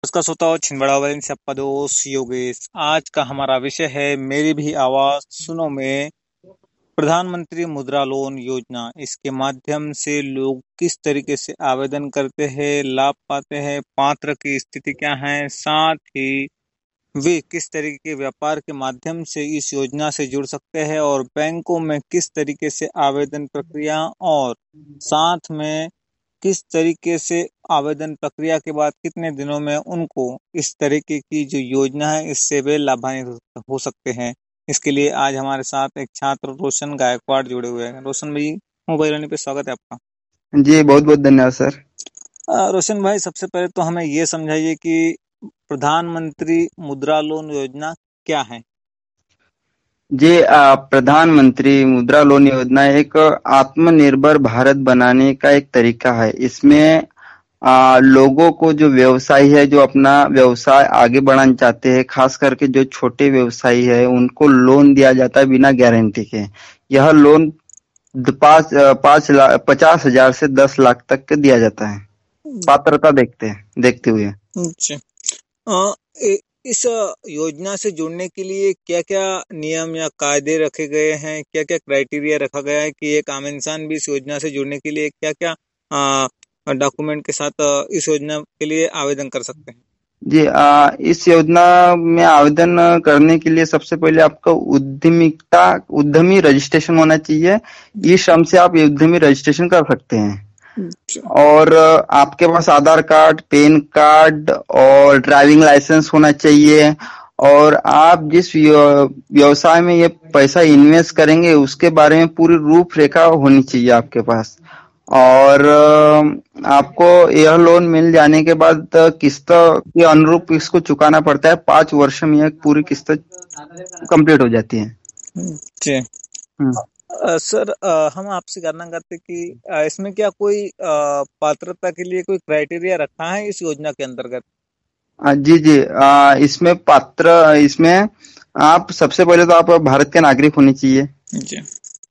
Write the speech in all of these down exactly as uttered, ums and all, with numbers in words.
नमस्कार श्रोताओ, छिंदवाड़ा वाले से आपका दोस्त योगेश। आज का हमारा विषय है मेरी भी आवाज सुनो में प्रधानमंत्री मुद्रा लोन योजना। इसके माध्यम से लोग किस तरीके से आवेदन करते हैं, लाभ पाते हैं, पात्र की स्थिति क्या है, साथ ही वे किस तरीके के व्यापार के माध्यम से इस योजना से जुड़ सकते हैं और बैंकों में किस तरीके से आवेदन प्रक्रिया और साथ में किस तरीके से आवेदन प्रक्रिया के बाद कितने दिनों में उनको इस तरीके की जो योजना है इससे वे लाभान्वित हो सकते हैं। इसके लिए आज हमारे साथ एक छात्र रोशन गायकवाड़ जुड़े हुए हैं। रोशन भाई, मोबाइल वाणी पे स्वागत है आपका। जी बहुत बहुत धन्यवाद सर। अ, रोशन भाई, सबसे पहले तो हमें ये समझाइए कि प्रधानमंत्री मुद्रा लोन योजना क्या है? जी आ, प्रधानमंत्री मुद्रा लोन योजना एक आत्मनिर्भर भारत बनाने का एक तरीका है। इसमें आ, लोगों को जो व्यवसायी है, जो अपना व्यवसाय आगे बढ़ाना चाहते हैं, खास करके जो छोटे व्यवसायी है, उनको लोन दिया जाता है बिना गारंटी के। यह लोन द- पाँच आ, पाँच लाख पचास हजार से दस लाख तक के दिया जाता है, पात्रता देखते देखते हुए। अच्छा। अ, इ- इस योजना से जुड़ने के लिए क्या-क्या नियम या कायदे रखे गए हैं? क्या-क्या क्राइटेरिया रखा गया है कि एक आम इंसान भी इस योजना से जुड़ने के लिए क्या-क्या डॉक्यूमेंट के साथ अ, इस योजना के लिए आवेदन कर सकते हैं? जी आ, इस योजना में आवेदन करने के लिए सबसे पहले आपका उद्यमिता उद्यमी रजिस्ट्रेशन होना चाहिए। ई श्रम से आप उद्यमी रजिस्ट्रेशन कर सकते हैं। अच्छा। और आपके पास आधार कार्ड, पैन कार्ड और ड्राइविंग लाइसेंस होना चाहिए। और आप जिस व्य- व्यवसाय में ये पैसा इन्वेस्ट करेंगे उसके बारे में पूरी रूपरेखा होनी चाहिए आपके पास। और अ, आपको यह लोन मिल जाने के बाद किस्त के अनुरूप इसको चुकाना पड़ता है। पांच वर्ष में यह पूरी किस्त कंप्लीट हो जाती है। जी। हम्म। अ, सर, अ, हम आपसे जानना चाहते कि अ, इसमें क्या कोई अ, पात्रता के लिए कोई क्राइटेरिया रखा है इस योजना के अंतर्गत? आ, जी जी आ, इसमें पात्र इसमें आप सबसे पहले तो आप भारत के नागरिक होने चाहिए। जी।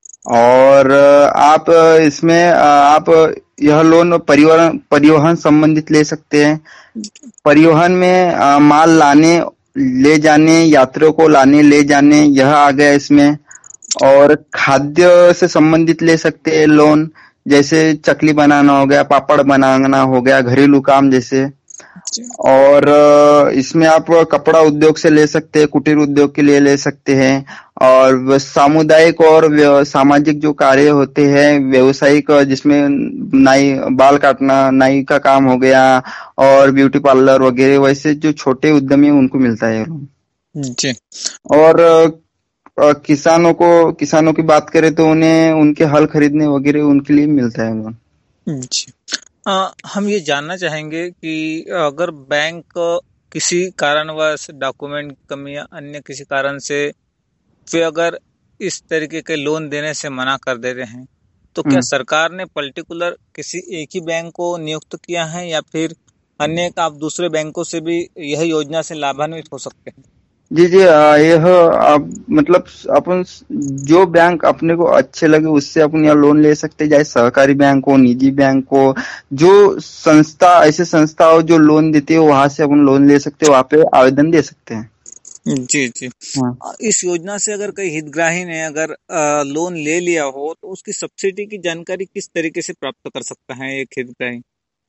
और आप इसमें आप यह लोन परिवहन परिवहन संबंधित ले सकते हैं। परिवहन में अ, माल लाने ले जाने, यात्रियों को लाने ले जाने, यह आ गया इसमें। और खाद्य से संबंधित ले सकते हैं लोन, जैसे चकली बनाना हो गया, पापड़ बनाना हो गया, घरेलू काम जैसे। जी। और अ, इसमें आप कपड़ा उद्योग से ले सकते हैं, कुटीर उद्योग के लिए ले सकते हैं। और व- सामुदायिक और व्य- सामाजिक जो कार्य होते हैं व्यवसायिक, जिसमें नाई बाल काटना, नाई का काम हो गया, और ब्यूटी पार्लर वगैरह, वैसे जो छोटे उद्यमी हैं, उनको मिलता है ये लोन। जी। और अ, किसानों को किसानों की बात करें तो उन्हें उनके हल खरीदने वगैरह उनके लिए मिलता है लोन। जी। अ, हम ये जानना चाहेंगे कि अगर बैंक किसी कारणवश डॉक्यूमेंट कमी या अन्य किसी कारण से वे अगर इस तरीके के लोन देने से मना कर देते हैं, तो क्या हम्म। सरकार ने पर्टिकुलर किसी एक ही बैंक को नियुक्त किया है या फिर अन्य आप दूसरे बैंकों से भी यह योजना से लाभान्वित हो सकते हैं? जी जी आ, यह आप मतलब अपन जो बैंक अपने को अच्छे लगे उससे अपन यह लोन ले सकते हैं, चाहे सहकारी बैंक हो, निजी बैंक हो। जो संस्था ऐसे संस्था हो जो लोन देती है, वहां से अपन लोन ले सकते हैं, वहां पे आवेदन दे सकते हैं। जी, जी। हाँ अ, इस योजना से अगर कोई हितग्राही ने अगर अ, लोन ले लिया हो तो उसकी सब्सिडी की जानकारी किस तरीके से प्राप्त कर सकता है एक हितग्राही?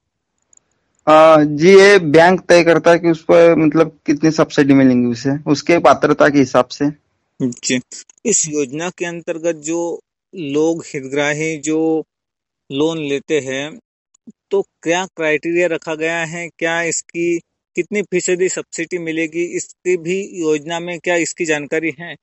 आ, जी ये बैंक तय करता है कि उस पर मतलब कितनी सब्सिडी मिलेंगी उसे, उसके पात्रता के हिसाब से। जी। इस योजना के अंतर्गत जो लोग हितग्राही जो लोन लेते हैं, तो क्या क्राइटेरिया रखा गया है? क्या इसकी कितनी फीसदी सब्सिडी मिलेगी? इसकी भी योजना में क्या इसकी जानकारी है?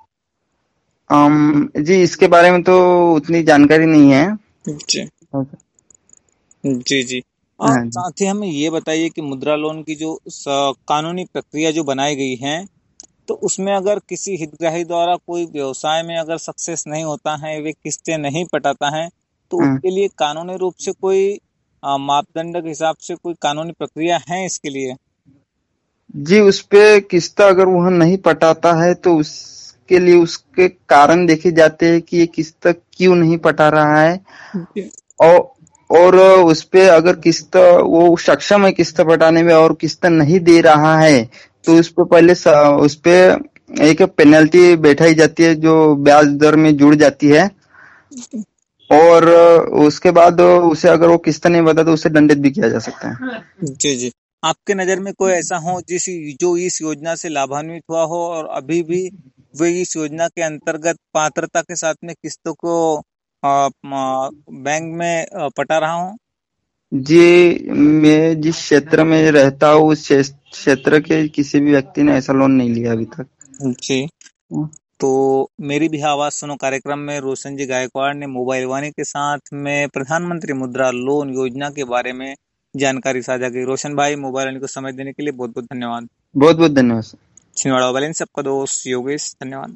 अम, जी इसके बारे में तो उतनी जानकारी नहीं है। जी। जी, जी। और हाँ जी। साथ ही हमें ये बताइए कि मुद्रा लोन की जो स कानूनी प्रक्रिया जो बनाई गई है, तो उसमें अगर किसी हितग्राही द्वारा कोई व्यवसाय में अगर सक्सेस नहीं होता है, वे किस्तें नहीं पटाता है, तो हाँ। उसके लिए कानूनी रूप से कोई अ, मापदंड के हिसाब से कोई कानूनी प्रक्रिया है इसके लिए? जी उस पे किस्त अगर वह नहीं पटाता है तो उसके लिए उसके कारण देखे जाते हैं कि ये किस्त क्यों नहीं पटा रहा है। जी। और और उस पे अगर किस्त वो सक्षम है किस्त पटाने में और किस्त नहीं दे रहा है तो उस पे पहले उस पे एक पेनल्टी बैठाई जाती है जो ब्याज दर में जुड़ जाती है और उसके बाद उसे अगर वो किस्त नहीं बता तो उसे दंडित भी किया जा सकता है। जी जी। आपके नजर में कोई ऐसा हो जिस जो इस योजना से लाभान्वित हुआ हो और अभी भी वे इस योजना के अंतर्गत पात्रता के साथ में किस्तों को आ, बैंक में पटा रहा हूँ? जी, मैं जिस क्षेत्र में रहता हूँ उस क्षेत्र के किसी भी व्यक्ति ने ऐसा लोन नहीं लिया अभी तक। जी, तो मेरी भी आवाज सुनो कार्यक्रम में रोशन जी गायकवाड़ ने मोबाइल वाणी के साथ में प्रधानमंत्री मुद्रा लोन योजना के बारे में जानकारी साझा की। रोशन भाई, मोबाइल वाणी को समय देने के लिए बहुत बहुत धन्यवाद। बहुत बहुत धन्यवाद। छिंदवाड़ा वाले सबका दोस्त योगेश, धन्यवाद।